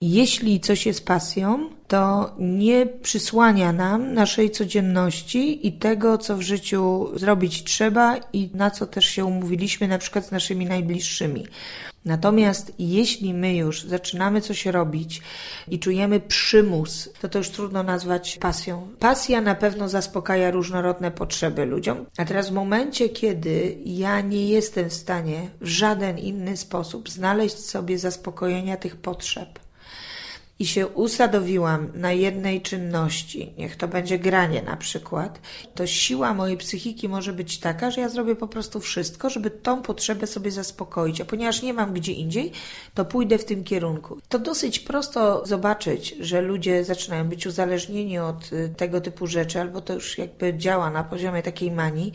Jeśli coś jest pasją, to nie przysłania nam naszej codzienności i tego, co w życiu zrobić trzeba i na co też się umówiliśmy, na przykład z naszymi najbliższymi. Natomiast jeśli my już zaczynamy coś robić i czujemy przymus, to już trudno nazwać pasją. Pasja na pewno zaspokaja różnorodne potrzeby ludziom. A teraz w momencie, kiedy ja nie jestem w stanie w żaden inny sposób znaleźć sobie zaspokojenia tych potrzeb, i się usadowiłam na jednej czynności, niech to będzie granie na przykład, to siła mojej psychiki może być taka, że ja zrobię po prostu wszystko, żeby tą potrzebę sobie zaspokoić, a ponieważ nie mam gdzie indziej, to pójdę w tym kierunku. To dosyć prosto zobaczyć, że ludzie zaczynają być uzależnieni od tego typu rzeczy, albo to już jakby działa na poziomie takiej manii,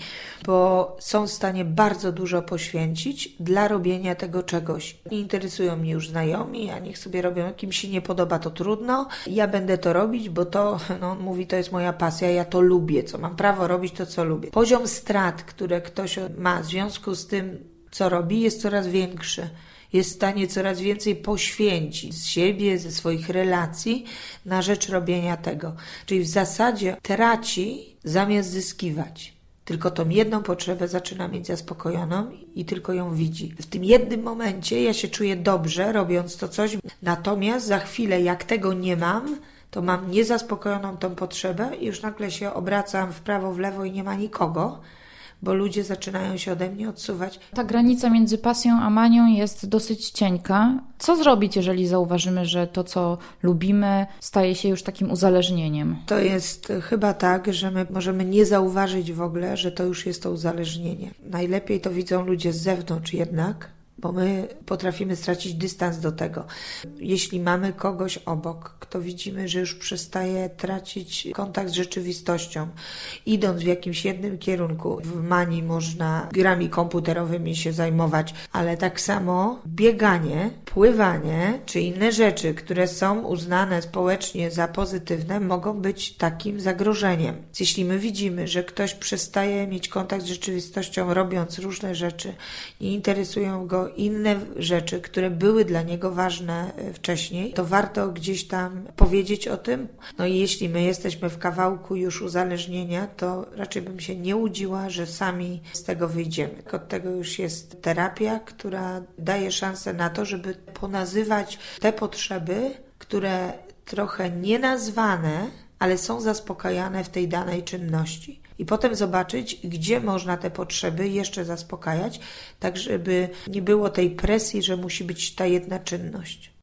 bo są w stanie bardzo dużo poświęcić dla robienia tego czegoś. Nie interesują mnie już znajomi, a niech sobie robią, jak im się nie podoba, to trudno, ja będę to robić, bo to, on mówi, to jest moja pasja, ja to lubię, co mam prawo robić, to co lubię. Poziom strat, które ktoś ma w związku z tym, co robi, jest coraz większy. Jest w stanie coraz więcej poświęcić z siebie, ze swoich relacji na rzecz robienia tego. Czyli w zasadzie traci zamiast zyskiwać. Tylko tą jedną potrzebę zaczyna mieć zaspokojoną i tylko ją widzi. W tym jednym momencie ja się czuję dobrze, robiąc to coś, natomiast za chwilę, jak tego nie mam, to mam niezaspokojoną tą potrzebę i już nagle się obracam w prawo, w lewo i nie ma nikogo, bo ludzie zaczynają się ode mnie odsuwać. Ta granica między pasją a manią jest dosyć cienka. Co zrobić, jeżeli zauważymy, że to, co lubimy, staje się już takim uzależnieniem? To jest chyba tak, że my możemy nie zauważyć w ogóle, że to już jest to uzależnienie. Najlepiej to widzą ludzie z zewnątrz jednak, bo my potrafimy stracić dystans do tego. Jeśli mamy kogoś obok, kto widzimy, że już przestaje tracić kontakt z rzeczywistością, idąc w jakimś jednym kierunku, w manii można grami komputerowymi się zajmować, ale tak samo bieganie, pływanie, czy inne rzeczy, które są uznane społecznie za pozytywne, mogą być takim zagrożeniem. Jeśli my widzimy, że ktoś przestaje mieć kontakt z rzeczywistością, robiąc różne rzeczy i interesują go inne rzeczy, które były dla niego ważne wcześniej, to warto gdzieś tam powiedzieć o tym. No i jeśli my jesteśmy w kawałku już uzależnienia, to raczej bym się nie łudziła, że sami z tego wyjdziemy. Od tego już jest terapia, która daje szansę na to, żeby ponazywać te potrzeby, które trochę nienazwane, ale są zaspokajane w tej danej czynności. I potem zobaczyć, gdzie można te potrzeby jeszcze zaspokajać, tak żeby nie było tej presji, że musi być ta jedna czynność.